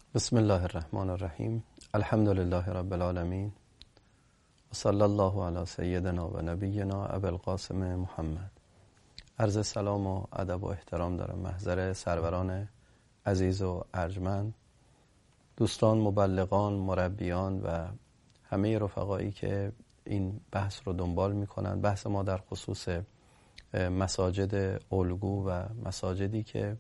بسم الله الرحمن الرحیم. الحمد لله رب العالمین و صلی الله علی سیدنا و نبینا ابی القاسم محمد. عرض سلام و ادب و احترام دارم محضر سروران عزیز و ارجمند، دوستان، مبلغان، مربیان و همه رفقایی که این بحث رو دنبال میکنن. بحث ما در خصوص مساجد الگو و مساجدی که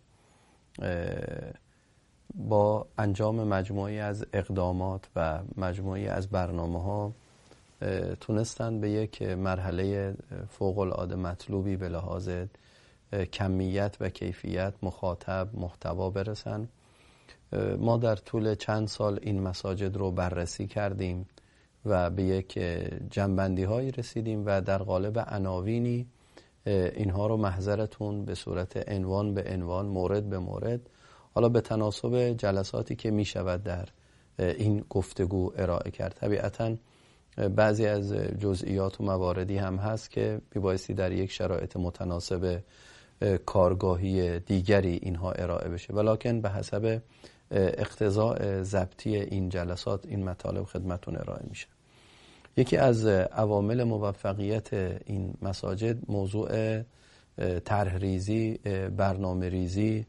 با انجام مجموعی از اقدامات و مجموعی از برنامه‌ها تونستن به یک مرحله فوق العاده مطلوبی به لحاظ کمیت و کیفیت، مخاطب، محتوا برسن. ما در طول چند سال این مساجد رو بررسی کردیم و به یک جنبندی هایی رسیدیم و در قالب عناوینی اینها رو محضرتون به صورت عنوان به عنوان، مورد به مورد، حالا به تناسب جلساتی که می شود در این گفتگو ارائه کرد. طبیعتاً بعضی از جزئیات و مواردی هم هست که میبایستی در یک شرایط متناسب کارگاهی دیگری اینها ارائه بشه، ولکن به حسب اقتضاء ضبطی این جلسات این مطالب خدمتون ارائه میشه. یکی از عوامل موفقیت این مساجد موضوع طرح ریزی، برنامه ریزی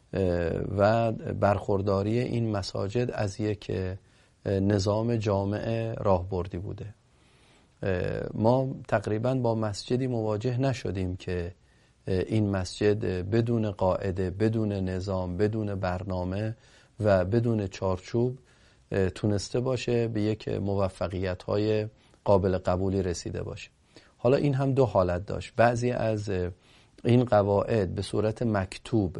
و برخورداری این مساجد از یک نظام جامع راهبردی بوده. ما تقریبا با مسجدی مواجه نشدیم که این مسجد بدون قاعده، بدون نظام، بدون برنامه و بدون چارچوب تونسته باشه به یک موفقیت‌های قابل قبولی رسیده باشه. حالا این هم دو حالت داشت. بعضی از این قواعد به صورت مکتوب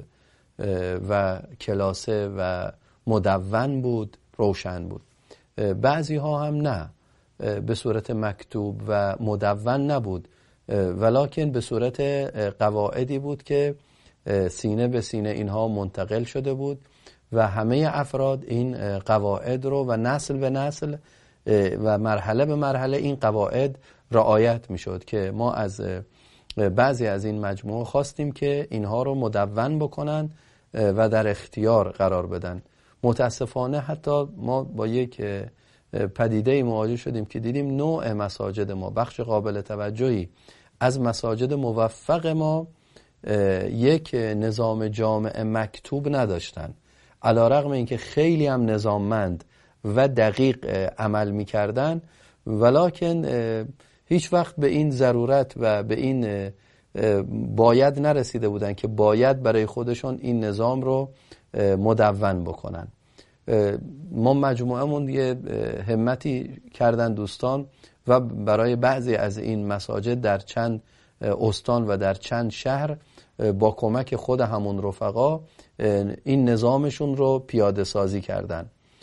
و کلاسه و مدون بود، روشن بود. بعضی ها هم نه، به صورت مکتوب و مدون نبود، ولکن به صورت قواعدی بود که سینه به سینه اینها منتقل شده بود و همه افراد این قواعد رو و نسل به نسل و مرحله به مرحله این قواعد رعایت می شد که ما از بعضی از این مجموعه خواستیم که اینها رو مدون بکنن و در اختیار قرار بدن. متاسفانه حتی ما با یک پدیده مواجه شدیم که دیدیم نوع مساجد ما، بخش قابل توجهی از مساجد موفق ما یک نظام جامع مکتوب نداشتن، علیرغم اینکه خیلی هم نظاممند و دقیق عمل می‌کردن، ولکن هیچ وقت به این ضرورت و به این باید نرسیده بودن که باید برای خودشون این نظام رو مدون بکنن. ما مجموعه‌مون یه همتی کردن دوستان و برای بعضی از این مساجد در چند استان و در چند شهر با کمک خود همون رفقا این نظامشون رو پیاده سازی کردن.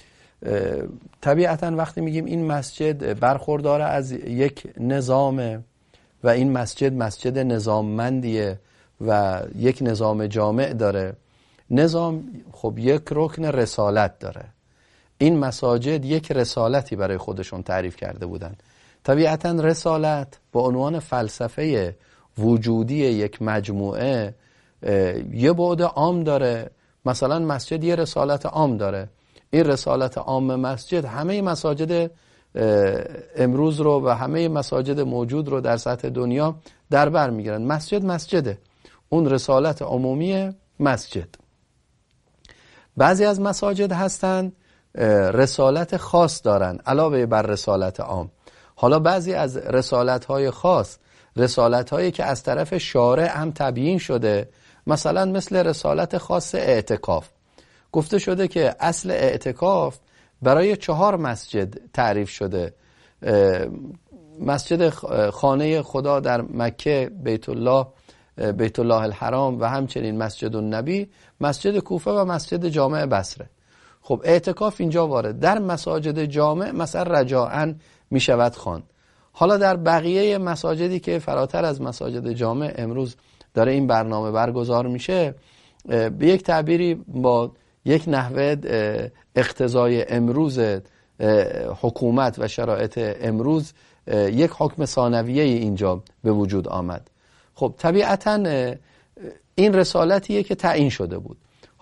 طبیعتاً وقتی میگیم این مسجد برخوردار از یک نظام و این مسجد نظاممندیه و یک نظام جامع داره، نظام خب یک رکن رسالت داره. این مساجد یک رسالتی برای خودشون تعریف کرده بودن. طبیعتاً رسالت به عنوان فلسفه وجودی یک مجموعه یه بعد عام داره. مثلا مسجد یه رسالت عام داره. این رسالت عام مسجد همه مساجد امروز رو و همه مساجد موجود رو در سطح دنیا در بر میگیرن. مسجده، اون رسالت عمومی مسجد. بعضی از مساجد هستن رسالت خاص دارن علاوه بر رسالت عام. حالا بعضی از رسالت‌های خاص، رسالت‌هایی که از طرف شارع هم تبیین شده، مثلا مثل رسالت خاص اعتکاف. گفته شده که اصل اعتکاف برای 4 مسجد تعریف شده: مسجد خانه خدا در مکه، بیت الله الحرام و همچنین مسجد النبی، مسجد کوفه و مسجد جامع بصره. خب اعتکاف اینجا وارد. در مساجد جامع مثلا رجاءً می شود خواند. حالا در بقیه مساجدی که فراتر از مساجد جامع امروز داره این برنامه برگزار میشه، به یک تعبیری با یک نحوه اقتضای امروز حکومت و شرایط امروز یک حکم ثانویه اینجا به وجود آمد. خب طبیعتاً این رسالتیه که تعیین شده بود.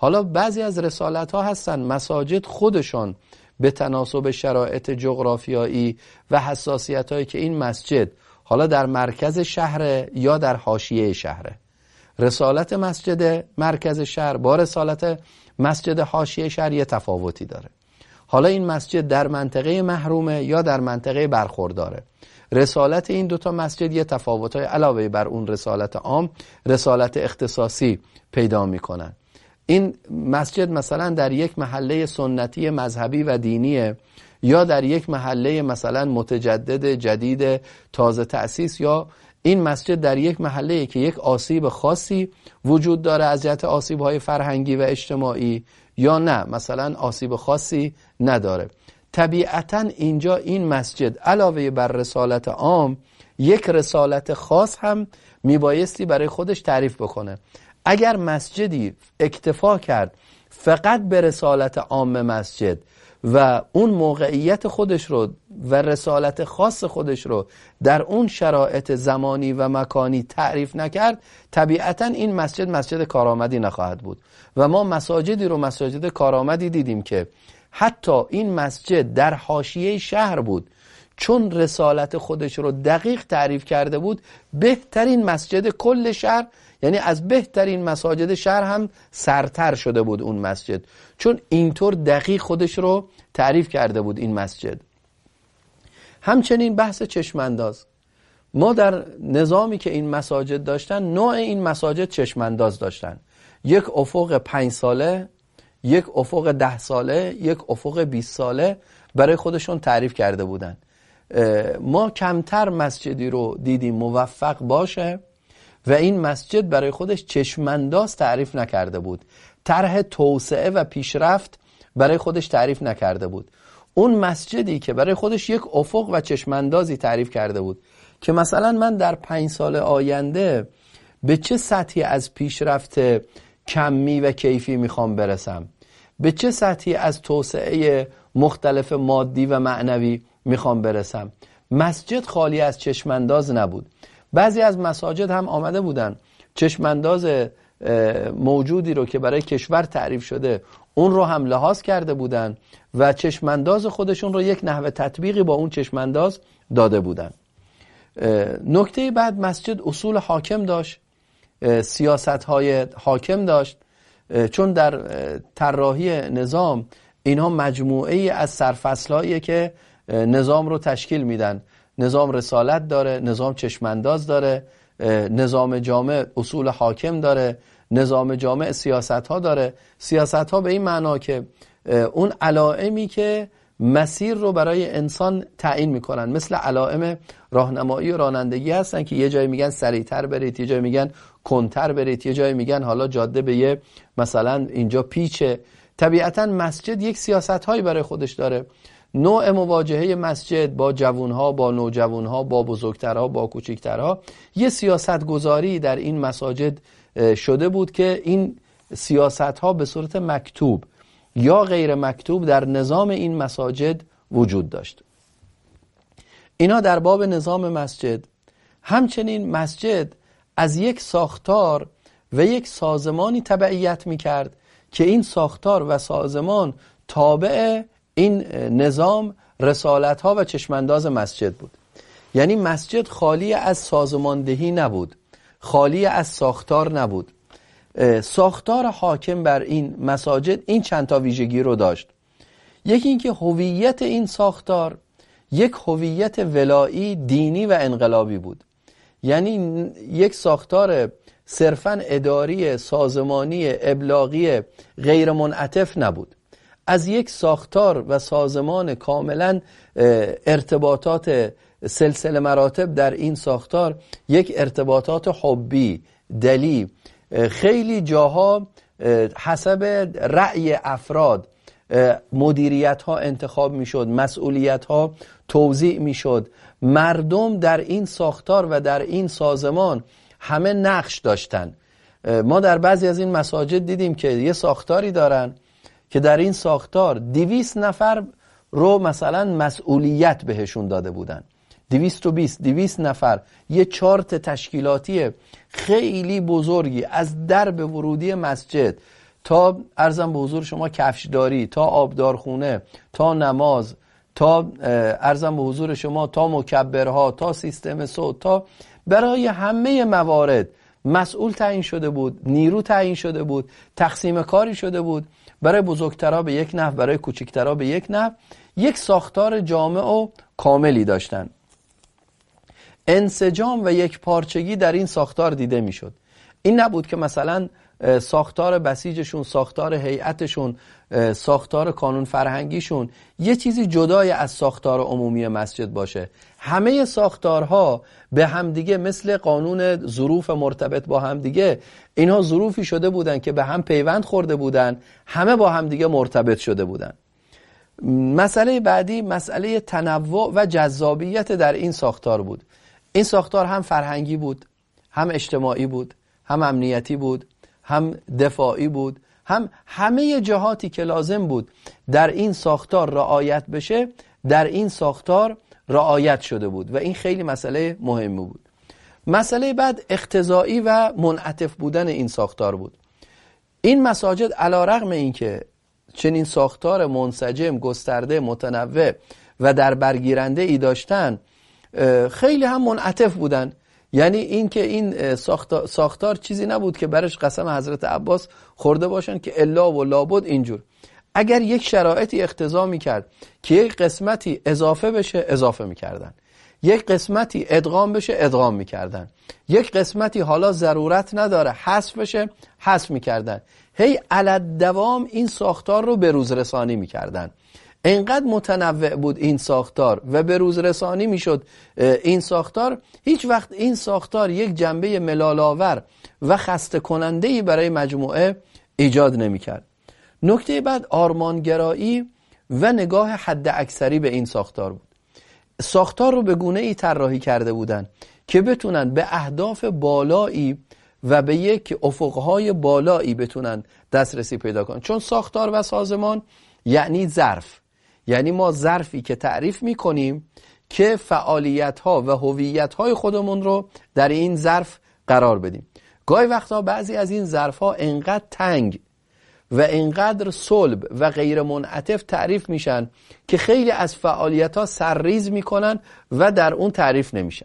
حالا بعضی از رسالت ها هستن مساجد خودشون به تناسب شرایط جغرافیایی و حساسیت هایی که این مسجد حالا در مرکز شهر یا در حاشیه شهره، رسالت مسجد مرکز شهر با رسالت مسجد حاشیه شهر یه تفاوتی داره. حالا این مسجد در منطقه محرومه یا در منطقه برخورداره، رسالت این دوتا مسجد یه تفاوت‌های علاوه بر اون رسالت عام، رسالت اختصاصی پیدا میکنن. این مسجد مثلا در یک محله سنتی مذهبی و دینیه یا در یک محله مثلا متجدد جدید تازه تأسیس، یا این مسجد در یک محله که یک آسیب خاصی وجود داره از جهت آسیب‌های فرهنگی و اجتماعی، یا نه مثلا آسیب خاصی نداره. طبیعتاً اینجا این مسجد علاوه بر رسالت عام یک رسالت خاص هم میبایستی برای خودش تعریف بکنه. اگر مسجدی اکتفا کرد فقط به رسالت عام مسجد و اون موقعیت خودش رو و رسالت خاص خودش رو در اون شرایط زمانی و مکانی تعریف نکرد، طبیعتاً این مسجد مسجد کارآمدی نخواهد بود. و ما مساجدی رو مساجد کارآمدی دیدیم که حتی این مسجد در حاشیه شهر بود، چون رسالت خودش رو دقیق تعریف کرده بود، بهترین مسجد کل شهر، یعنی از بهترین مساجد شهر هم سرتر شده بود اون مسجد، چون اینطور دقیق خودش رو تعریف کرده بود این مسجد. همچنین بحث چشمانداز، ما در نظامی که این مساجد داشتن، نوع این مساجد چشمانداز داشتن، یک افق 5 ساله، یک افق 10 ساله، یک افق 20 ساله برای خودشون تعریف کرده بودن. ما کمتر مسجدی رو دیدیم موفق باشه و این مسجد برای خودش چشمانداز تعریف نکرده بود، طرح توسعه و پیشرفت برای خودش تعریف نکرده بود. اون مسجدی که برای خودش یک افق و چشماندازی تعریف کرده بود که مثلا من در 5 سال آینده به چه سطحی از پیشرفت کمی و کیفی میخوام برسم، به چه سطحی از توسعه مختلف مادی و معنوی میخوام برسم. مسجد خالی از چشمانداز نبود. بعضی از مساجد هم آمده بودن چشمانداز موجودی رو که برای کشور تعریف شده اون رو هم لحاظ کرده بودن و چشمانداز خودشون رو یک نحوه تطبیقی با اون چشمانداز داده بودن. نکته بعد، مسجد اصول حاکم داشت، سیاست‌های حاکم داشت، چون در طراحی نظام اینها مجموعه‌ای از سرفصل‌هایی که نظام رو تشکیل میدن. نظام رسالت داره، نظام چشمانداز داره، نظام جامع اصول حاکم داره، نظام جامع سیاست‌ها داره. سیاست‌ها به این معنا که اون علائمی که مسیر رو برای انسان تعیین میکنن، مثل علائم راهنمایی و رانندگی هستن که یه جایی میگن سریعتر برید، یه جایی میگن کنتر برید، یه جایی میگن حالا جاده به یه مثلا اینجا پیچه. طبیعتا مسجد یک سیاست‌هایی برای خودش داره. نوع مواجهه مسجد با جوانها، با نوجوانها، با بزرگترها، با کوچکترها، یه سیاست گذاری در این مساجد شده بود که این سیاست‌ها به صورت مکتوب یا غیر مکتوب در نظام این مساجد وجود داشت. اینا در باب نظام مسجد. همچنین مسجد از یک ساختار و یک سازمانی تبعیت می‌کرد که این ساختار و سازمان تابع این نظام، رسالت‌ها و چشمانداز مسجد بود. یعنی مسجد خالی از سازماندهی نبود، خالی از ساختار نبود. ساختار حاکم بر این مساجد این چند تا ویژگی رو داشت. یکی این که هویت این ساختار یک هویت ولایی، دینی و انقلابی بود. یعنی یک ساختار صرفاً اداری، سازمانی، ابلاغی، غیر منعطف نبود. از یک ساختار و سازمان کاملاً ارتباطات سلسله مراتب در این ساختار، یک ارتباطات حبی، دلی، خیلی جاها حسب رأی افراد مدیریت ها انتخاب می شد، مسئولیت ها توزیع می شد. مردم در این ساختار و در این سازمان همه نقش داشتن. ما در بعضی از این مساجد دیدیم که یه ساختاری دارن که در این ساختار 200 نفر رو مثلا مسئولیت بهشون داده بودن. 220 نفر، یه چارت تشکیلاتی خیلی بزرگی از درب ورودی مسجد تا عرضم به حضور شما کفشداری، تا آبدارخونه، تا نماز، تا عرضم به حضور شما تا مکبرها، تا سیستم صوت، تا برای همه موارد مسئول تعیین شده بود، نیرو تعیین شده بود، تقسیم کاری شده بود، برای بزرگترها به یک نحو، برای کوچکترها به یک نحو، یک ساختار جامع و کاملی داشتن. انسجام و یک پارچگی در این ساختار دیده میشد. این نبود که مثلا ساختار بسیجشون، ساختار هیئتشون، ساختار کانون فرهنگیشون یه چیزی جدای از ساختار عمومی مسجد باشه. همه ساختارها به همدیگه مثل قانون ظروف مرتبط با همدیگه، اینها ظروفی شده بودن که به هم پیوند خورده بودن، همه با همدیگه مرتبط شده بودن. مسئله بعدی مسئله تنوع و جذابیت در این ساختار بود. این ساختار هم فرهنگی بود، هم اجتماعی بود، هم امنیتی بود، هم دفاعی بود، هم همه جهاتی که لازم بود در این ساختار رعایت بشه در این ساختار رعایت شده بود و این خیلی مسئله مهمی بود. مسئله بعد اقتضایی و منعطف بودن این ساختار بود. این مساجد علیرغم این که چنین ساختار منسجم، گسترده، متنوع و در برگیرنده ای داشتن، خیلی هم منعطف بودن. یعنی این که این ساختار چیزی نبود که برش قسم حضرت عباس خورده باشن که الا و لابد اینجور. اگر یک شرایطی اقتضا میکرد که یک قسمتی اضافه بشه اضافه میکردن، یک قسمتی ادغام بشه ادغام میکردن، یک قسمتی حالا ضرورت نداره حذف بشه حذف میکردن. هی علالدوام این ساختار رو به روز رسانی میکردن. اینقدر متنوع بود این ساختار و به روز رسانی میشد این ساختار، هیچ وقت این ساختار یک جنبه ملال‌آور و خسته کننده‌ای برای مجموعه ایجاد نمیکرد. نکته بعد آرمانگرایی و نگاه حد اکثری به این ساختار بود. ساختار رو به گونه‌ای طراحی کرده بودن که بتونن به اهداف بالایی و به یک افقهای بالایی بتونن دسترسی پیدا کنن. چون ساختار و سازمان یعنی ظرف، یعنی ما ظرفی که تعریف میکنیم که فعالیت‌ها و هویت‌های خودمون رو در این ظرف قرار بدیم. گاهی وقتا بعضی از این ظرف‌ها انقدر تنگ و انقدر صلب و غیر منعطف تعریف میشن که خیلی از فعالیت‌ها سرریز میکنن و در اون تعریف نمیشن.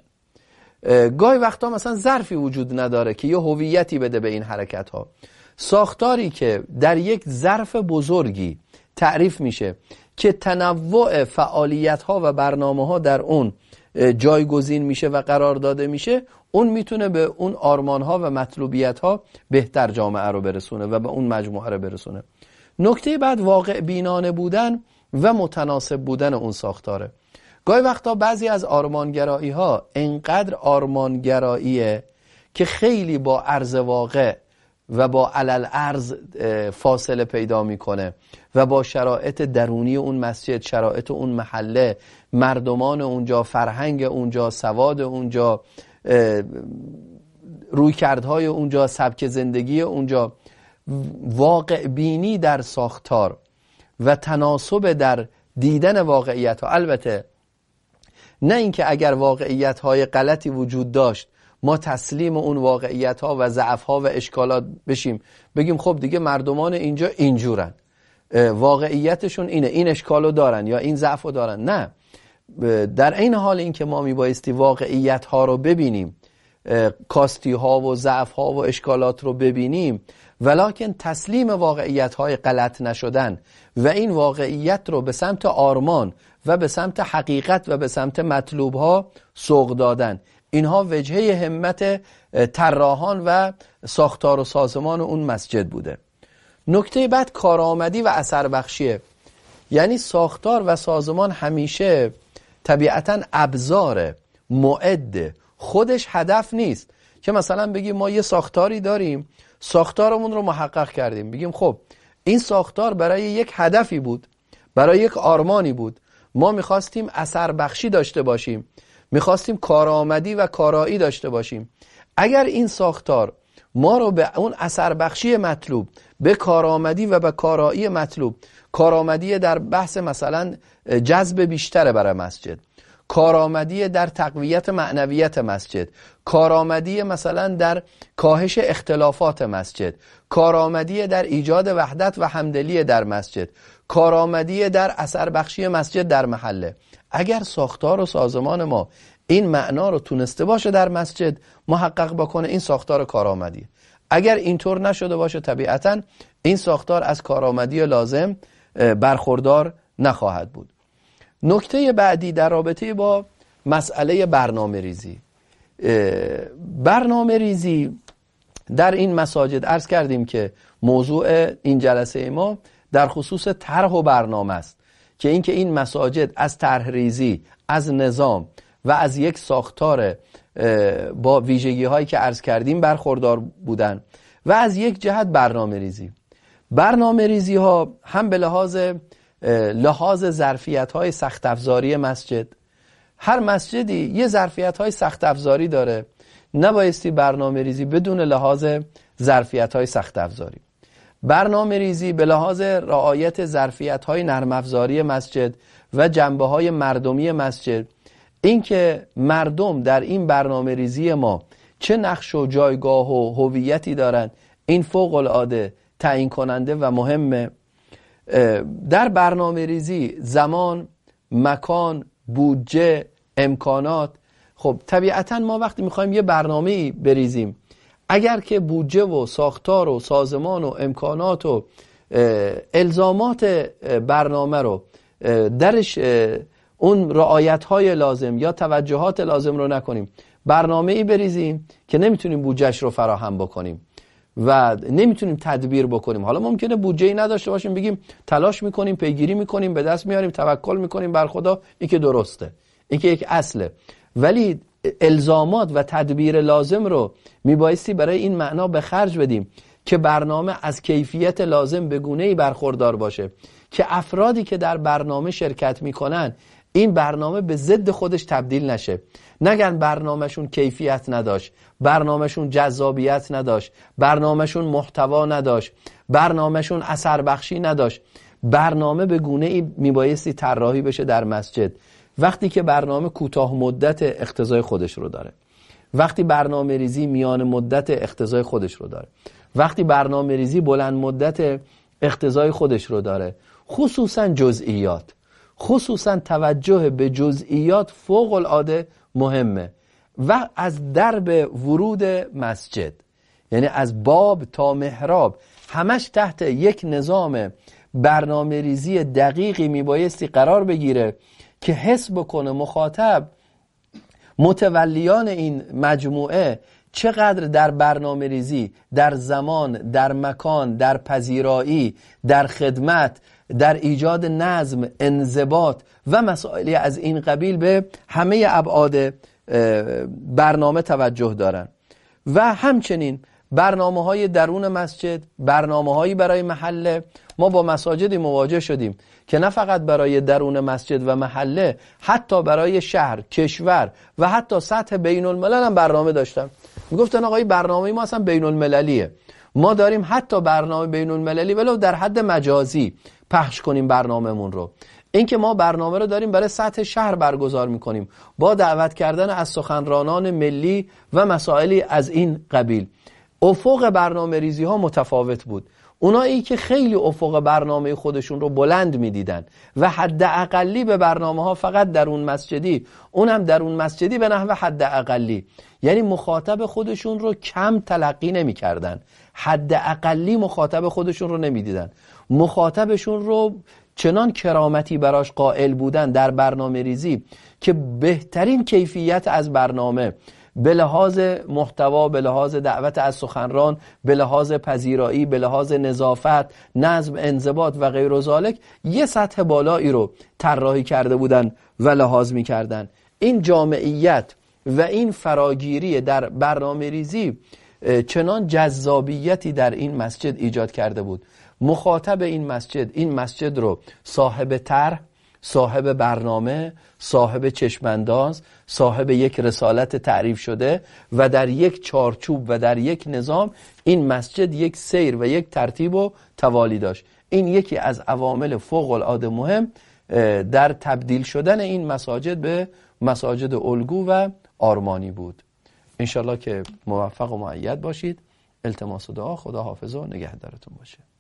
گاهی وقتا مثلا ظرفی وجود نداره که یه هویتی بده به این حرکت‌ها. ساختاری که در یک ظرف بزرگی تعریف میشه که تنوع فعالیت‌ها و برنامه‌ها در اون جایگزین میشه و قرار داده میشه، اون میتونه به اون آرمان‌ها و مطلوبیت‌ها بهتر جامعه رو برسونه و به اون مجموعه رو برسونه. نکته بعد واقع بینانه بودن و متناسب بودن اون ساختاره. گاهی وقتا بعضی از آرمانگرایی‌ها انقدر آرمانگراییه که خیلی با عرض واقع و با علل ارز فاصله پیدا میکنه و با شرایط درونی اون مسجد، شرایط اون محله، مردمان اونجا، فرهنگ اونجا، سواد اونجا، رویکردهای اونجا، سبک زندگی اونجا، واقع بینی در ساختار و تناسب در دیدن واقعیت ها. البته نه اینکه اگر واقعیت های غلطی وجود داشت ما تسلیم اون واقعیت ها و ضعف ها و اشکالات بشیم، بگیم خب دیگه مردمان اینجا اینجورن، واقعیتشون اینه، این اشکالو دارن یا این ضعفو دارن. نه، در این حال این که ما میبایستی واقعیت ها رو ببینیم، کاستی ها و ضعف ها و اشکالات رو ببینیم، ولکن تسلیم واقعیت های غلط نشدن و این واقعیت رو به سمت آرمان و به سمت حقیقت و به سمت مطلوب ها سوق دادن. اینها وجهه همت طراحان و ساختار و سازمان اون مسجد بوده. نکته بعد کارآمدی و اثر بخشیه. یعنی ساختار و سازمان همیشه طبیعتاً ابزار معد، خودش هدف نیست که مثلا بگیم ما یه ساختاری داریم، ساختارمون رو محقق کردیم، بگیم خب این ساختار برای یک هدفی بود، برای یک آرمانی بود، ما میخواستیم اثر بخشی داشته باشیم، میخواستیم کارآمدی و کارایی داشته باشیم. اگر این ساختار ما رو به اون اثر بخشی مطلوب، به کارآمدی و به کارایی مطلوب، کارآمدی در بحث مثلا جذب بیشتر برای مسجد، کارآمدی در تقویت معنویت مسجد، کارآمدی مثلا در کاهش اختلافات مسجد، کارآمدی در ایجاد وحدت و همدلی در مسجد، کارآمدی در اثر بخشی مسجد در محله. اگر ساختار و سازمان ما این معنا رو تونسته باشه در مسجد محقق بکنه، این ساختار کارآمدی. اگر اینطور نشده باشه طبیعتاً این ساختار از کارآمدی لازم برخوردار نخواهد بود. نکته بعدی در رابطه با مسئله برنامه ریزی. برنامه ریزی در این مساجد عرض کردیم که موضوع این جلسه ما در خصوص طرح و برنامه است که اینکه این مساجد از طرح ریزی، از نظام و از یک ساختار با ویژگی هایی که عرض کردیم برخوردار بودن و از یک جهت برنامه ریزی. برنامه ریزی ها هم به لحاظ ظرفیت های سخت افزاری مسجد، هر مسجدی یه ظرفیت های سخت افزاری داره، نبایستی برنامه ریزی بدون لحاظ ظرفیت های سخت افزاری. برنامه ریزی به لحاظ رعایت ظرفیت های نرم افزاری مسجد و جنبه های مردمی مسجد، اینکه مردم در این برنامه ریزی ما چه نقش و جایگاه و هویتی دارند، این فوق العاده تعیین کننده و مهمه. در برنامه ریزی زمان، مکان، بودجه، امکانات. خب طبیعتا ما وقتی میخوایم یه برنامه‌ای بریزیم، اگر که بودجه و ساختار و سازمان و امکانات و الزامات برنامه رو درش اون رعایت‌های لازم یا توجهات لازم رو نکنیم، برنامه‌ای بریزیم که نمیتونیم بودجهش رو فراهم بکنیم و نمیتونیم تدبیر بکنیم. حالا ممکنه بودجه‌ای نداشته باشیم، بگیم تلاش میکنیم، پیگیری میکنیم، به دست میاریم، توکل میکنیم بر خدا، این که درسته، این که یک اصله. ولی الزامات و تدبیر لازم رو میبایستی برای این معنا به خرج بدیم که برنامه از کیفیت لازم به گونه‌ای برخوردار باشه که افرادی که در برنامه شرکت میکنن این برنامه به ضد خودش تبدیل نشه. نگن برنامهشون کیفیت نداشت، برنامهشون جذابیت نداشت، برنامهشون محتوا نداشت، برنامهشون اثر بخشی نداشت. برنامه به گونه‌ای میبایستی طراحی بشه در مسجد وقتی که برنامه کوتاه مدت اقتضای خودش رو داره، وقتی برنامه ریزی میان مدت اقتضای خودش رو داره، وقتی برنامه ریزی بلند مدت اقتضای خودش رو داره. خصوصا جزئیات، خصوصا توجه به جزئیات فوق العاده مهمه. و از درب ورود مسجد، یعنی از باب تا محراب، همش تحت یک نظام برنامه ریزی دقیقی میبایستی قرار بگیره که حس بکنه مخاطب، متولیان این مجموعه چقدر در برنامه ریزی، در زمان، در مکان، در پذیرایی، در خدمت، در ایجاد نظم، انضباط و مسائلی از این قبیل به همه ابعاد برنامه توجه دارن. و همچنین برنامه‌های درون مسجد، برنامه‌هایی برای محله. ما با مساجدی مواجه شدیم که نه فقط برای درون مسجد و محله، حتی برای شهر، کشور و حتی سطح بین الملل هم برنامه داشتن. میگفتن آقای برنامه ما اصلا بین المللیه، ما داریم حتی برنامه بین المللی ولو در حد مجازی پخش کنیم برنامه‌مون رو. اینکه ما برنامه رو داریم برای سطح شهر برگزار میکنیم با دعوت کردن از سخنرانان ملی و مسائلی از این قبیل. افق برنامه ریزی ها متفاوت بود. اونایی که خیلی افق برنامه خودشون رو بلند میدیدن و حد اقلی به برنامه ها فقط درون مسجدی، اونم درون مسجدی به نحو حد اقلی، یعنی مخاطب خودشون رو کم تلقی نمی کردن، حد اقلی مخاطب خودشون رو نمیدیدن، مخاطبشون رو چنان کرامتی براش قائل بودن در برنامه ریزی که بهترین کیفیت از برنامه به لحاظ محتوا، به لحاظ دعوت از سخنران، به لحاظ پذیرایی، به لحاظ نظافت، نظم، انضباط و غیر و ذالک یه سطح بالایی رو طراحی کرده بودن و لحاظ می کردن. این جامعیت و این فراگیری در برنامه ریزی چنان جذابیتی در این مسجد ایجاد کرده بود. مخاطب این مسجد رو صاحب طرح، صاحب برنامه، صاحب چشمانداز، صاحب یک رسالت تعریف شده و در یک چارچوب و در یک نظام این مسجد یک سیر و یک ترتیب و توالی داشت. این یکی از عوامل فوق العاده مهم در تبدیل شدن این مساجد به مساجد الگو و آرمانی بود. انشالله که موفق و مؤید باشید. التماس و دعا. خدا حافظ و نگهدارتون باشه.